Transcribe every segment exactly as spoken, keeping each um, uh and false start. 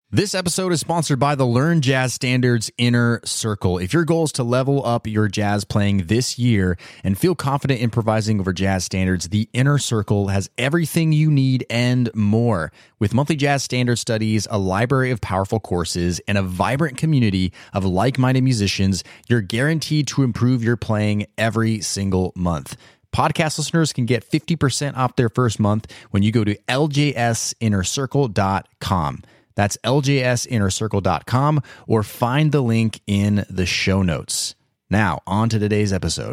This episode is sponsored by the Learn Jazz Standards Inner Circle. If your goal is to level up your jazz playing this year and feel confident improvising over jazz standards, the Inner Circle has everything you need and more. With monthly jazz standard studies, a library of powerful courses, and a vibrant community of like-minded musicians, you're guaranteed to improve your playing every single month. Podcast listeners can get fifty percent off their first month when you go to L J S inner circle dot com. That's L J S inner circle dot com, or find the link in the show notes. Now, on to today's episode.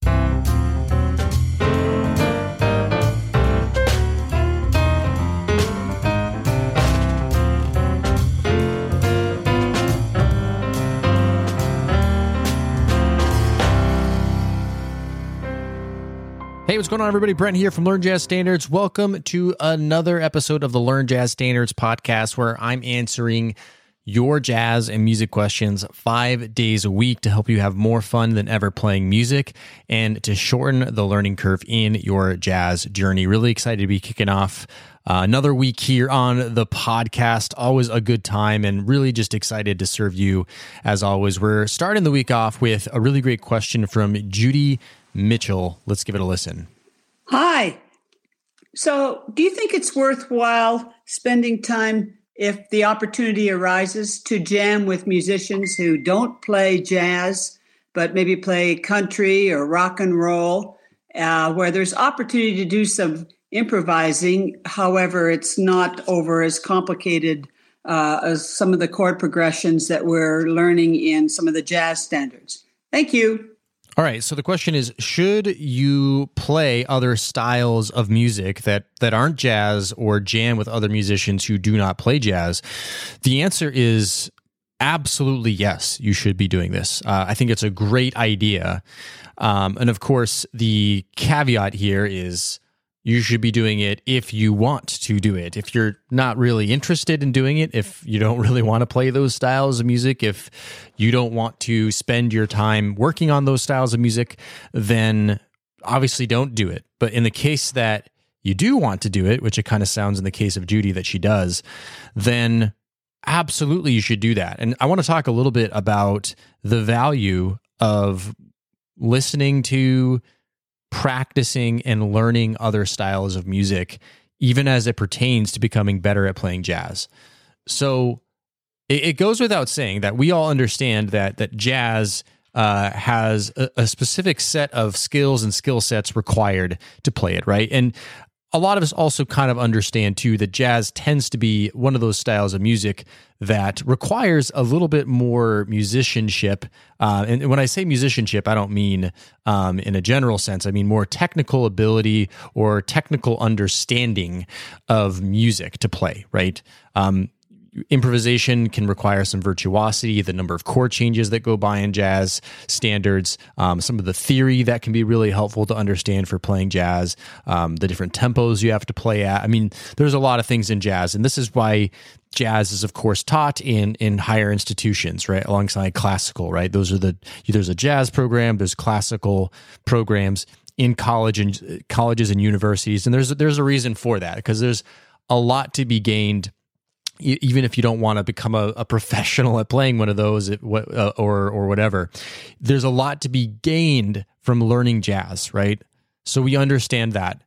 Hey, what's going on, everybody? Brent here from Learn Jazz Standards. Welcome to another episode of the Learn Jazz Standards podcast, where I'm answering your jazz and music questions five days a week to help you have more fun than ever playing music and to shorten the learning curve in your jazz journey. Really excited to be kicking off uh, another week here on the podcast. Always a good time, and really just excited to serve you as always. We're starting the week off with a really great question from Judy Mitchell. Let's give it a listen. Hi. So, do you think it's worthwhile spending time, if the opportunity arises, to jam with musicians who don't play jazz, but maybe play country or rock and roll, uh, where there's opportunity to do some improvising? However, it's not over as complicated uh, as some of the chord progressions that we're learning in some of the jazz standards. Thank you. All right, so the question is, should you play other styles of music that, that aren't jazz or jam with other musicians who do not play jazz? The answer is absolutely yes, you should be doing this. Uh, I think it's a great idea. Um, and of course, the caveat here is you should be doing it if you want to do it. If you're not really interested in doing it, if you don't really want to play those styles of music, if you don't want to spend your time working on those styles of music, then obviously don't do it. But in the case that you do want to do it, which it kind of sounds in the case of Judy that she does, then absolutely you should do that. And I want to talk a little bit about the value of listening to, practicing and learning other styles of music, even as it pertains to becoming better at playing jazz. So it, it goes without saying that we all understand that that jazz uh, has a, a specific set of skills and skill sets required to play it, right? And a lot of us also kind of understand, too, that jazz tends to be one of those styles of music that requires a little bit more musicianship. Uh, and when I say musicianship, I don't mean um, in a general sense. I mean more technical ability or technical understanding of music to play, right? Um, improvisation can require some virtuosity, the number of chord changes that go by in jazz standards, um, some of the theory that can be really helpful to understand for playing jazz, um, the different tempos you have to play at. I mean, there's a lot of things in jazz, and this is why jazz is, of course, taught in in higher institutions, right, alongside classical, right? Those are the there's a jazz program, there's classical programs in college and colleges and universities, and there's there's a reason for that, because there's a lot to be gained. Even if you don't want to become a, a professional at playing one of those it, uh, or or whatever, there's a lot to be gained from learning jazz, right? So we understand that.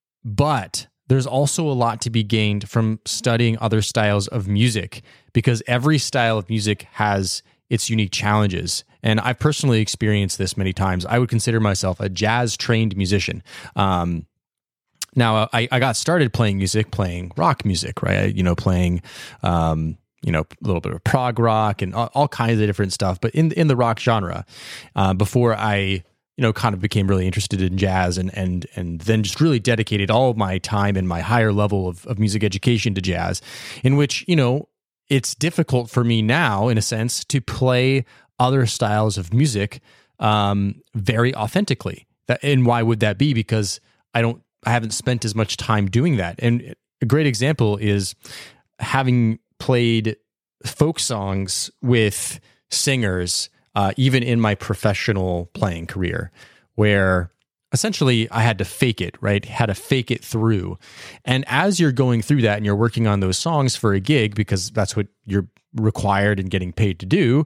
But there's also a lot to be gained from studying other styles of music, because every style of music has its unique challenges. And I've personally experienced this many times. I would consider myself a jazz-trained musician. Um Now, I, I got started playing music, playing rock music, right? You know, playing, um, you know, a little bit of prog rock and all, all kinds of different stuff, but in in the rock genre, uh, before I, you know, kind of became really interested in jazz, and and and then just really dedicated all of my time and my higher level of, of music education to jazz, in which, you know, it's difficult for me now, in a sense, to play other styles of music um, very authentically. That, and why would that be? Because I don't. I haven't spent as much time doing that. And a great example is having played folk songs with singers, uh, even in my professional playing career, where essentially I had to fake it, right? Had to fake it through. And as you're going through that and you're working on those songs for a gig, because that's what you're required and getting paid to do,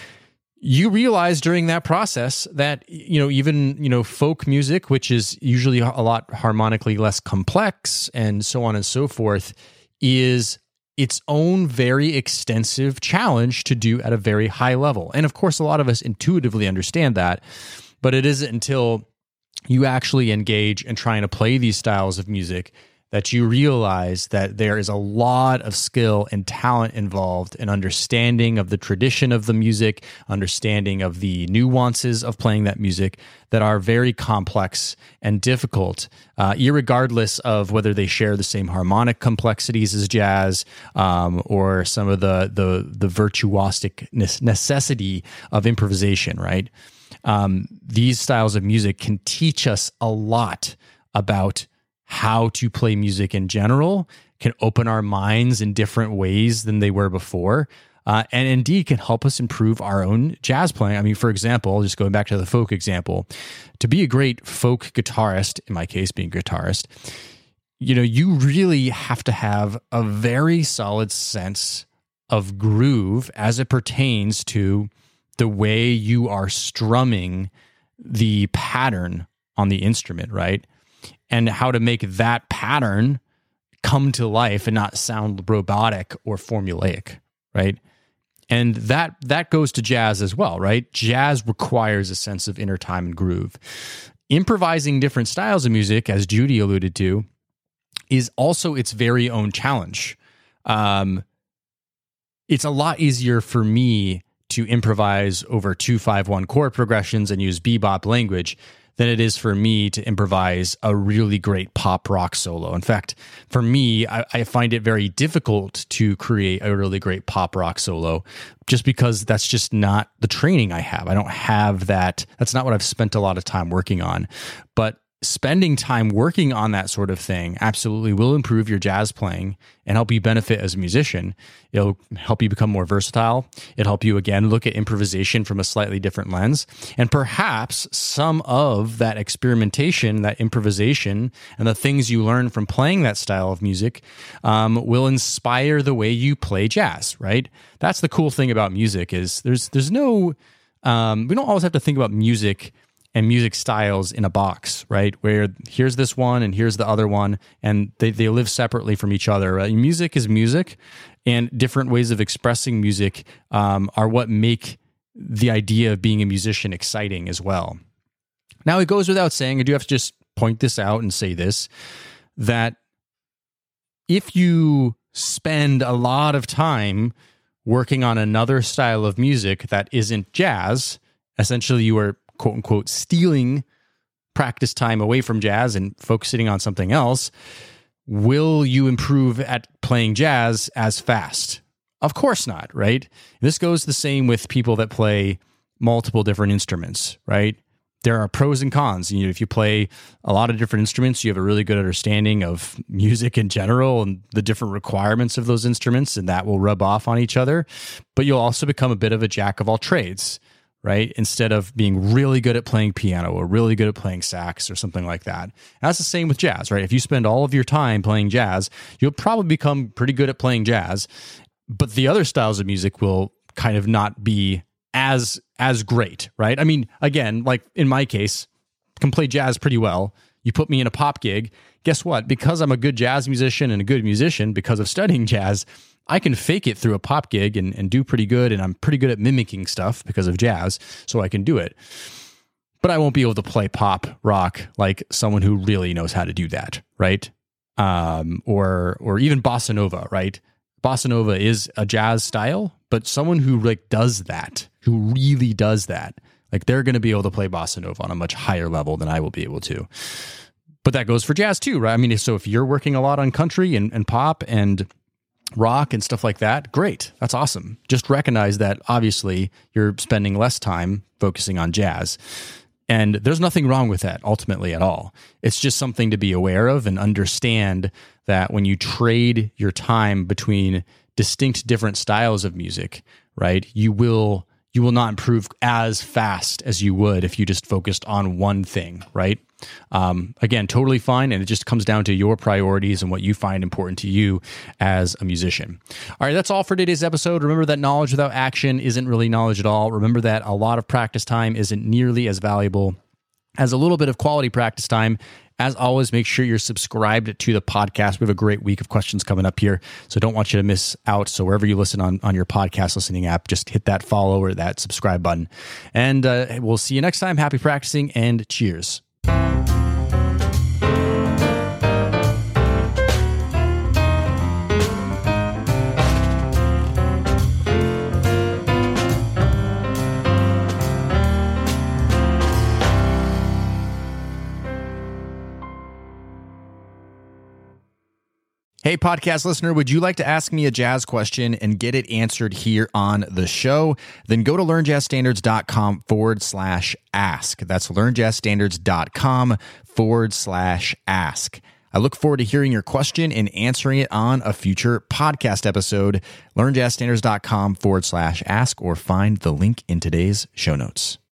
you realize during that process that, you know, even, you know, folk music, which is usually a lot harmonically less complex and so on and so forth, is its own very extensive challenge to do at a very high level. And of course, a lot of us intuitively understand that, but it isn't until you actually engage in trying to play these styles of music that you realize that there is a lot of skill and talent involved in understanding of the tradition of the music, understanding of the nuances of playing that music that are very complex and difficult, uh, irregardless of whether they share the same harmonic complexities as jazz, um, or some of the the the virtuosic necessity of improvisation, right? Um, these styles of music can teach us a lot about how to play music in general, can open our minds in different ways than they were before, uh, and indeed can help us improve our own jazz playing. I mean, for example, just going back to the folk example, to be a great folk guitarist, in my case being a guitarist, you know, you really have to have a very solid sense of groove as it pertains to the way you are strumming the pattern on the instrument, right? And how to make that pattern come to life and not sound robotic or formulaic, right? And that that goes to jazz as well, right? Jazz requires a sense of inner time and groove. Improvising different styles of music, as Judy alluded to, is also its very own challenge. Um, it's a lot easier for me to improvise over two five one chord progressions and use bebop language than it is for me to improvise a really great pop rock solo. In fact, for me, I, I find it very difficult to create a really great pop rock solo just because that's just not the training I have. I don't have that. That's not what I've spent a lot of time working on. But spending time working on that sort of thing absolutely will improve your jazz playing and help you benefit as a musician. It'll help you become more versatile. It'll help you, again, look at improvisation from a slightly different lens. And perhaps some of that experimentation, that improvisation, and the things you learn from playing that style of music um, will inspire the way you play jazz, right? That's the cool thing about music is there's there's no, um, we don't always have to think about music and music styles in a box, right? Where here's this one and here's the other one, and they, they live separately from each other. Right? Music is music, and different ways of expressing music um, are what make the idea of being a musician exciting as well. Now, it goes without saying, I do have to just point this out and say this, that if you spend a lot of time working on another style of music that isn't jazz, essentially you are quote unquote stealing practice time away from jazz and focusing on something else. Will you improve at playing jazz as fast? Of course not, right? This goes the same with people that play multiple different instruments, right? There are pros and cons. You know, if you play a lot of different instruments, you have a really good understanding of music in general and the different requirements of those instruments, and that will rub off on each other. But you'll also become a bit of a jack of all trades, right? Instead of being really good at playing piano or really good at playing sax or something like that. And that's the same with jazz, right? If you spend all of your time playing jazz, you'll probably become pretty good at playing jazz, but the other styles of music will kind of not be as as great, right? I mean, again, like in my case, can play jazz pretty well. You put me in a pop gig, guess what? Because I'm a good jazz musician and a good musician because of studying jazz, I can fake it through a pop gig and, and do pretty good, and I'm pretty good at mimicking stuff because of jazz, so I can do it. But I won't be able to play pop rock like someone who really knows how to do that, right? Um, or or even bossa nova, right? Bossa nova is a jazz style, but someone who like does that, who really does that, like they're going to be able to play bossa nova on a much higher level than I will be able to. But that goes for jazz too, right? I mean, so if you're working a lot on country and, and pop and rock and stuff like that, great. That's awesome. Just recognize that obviously you're spending less time focusing on jazz. And there's nothing wrong with that ultimately at all. It's just something to be aware of and understand that when you trade your time between distinct different styles of music, right, you will you will not improve as fast as you would if you just focused on one thing, right? Um, again, totally fine. And it just comes down to your priorities and what you find important to you as a musician. All right, that's all for today's episode. Remember that knowledge without action isn't really knowledge at all. Remember that a lot of practice time isn't nearly as valuable as a little bit of quality practice time. As always, make sure you're subscribed to the podcast. We have a great week of questions coming up here, so don't want you to miss out. So wherever you listen on, on your podcast listening app, just hit that follow or that subscribe button. And uh, we'll see you next time. Happy practicing and cheers. Hey, podcast listener, would you like to ask me a jazz question and get it answered here on the show? Then go to learnjazzstandards.com forward slash ask. That's learnjazzstandards.com forward slash ask. I look forward to hearing your question and answering it on a future podcast episode. learnjazzstandards.com forward slash ask or find the link in today's show notes.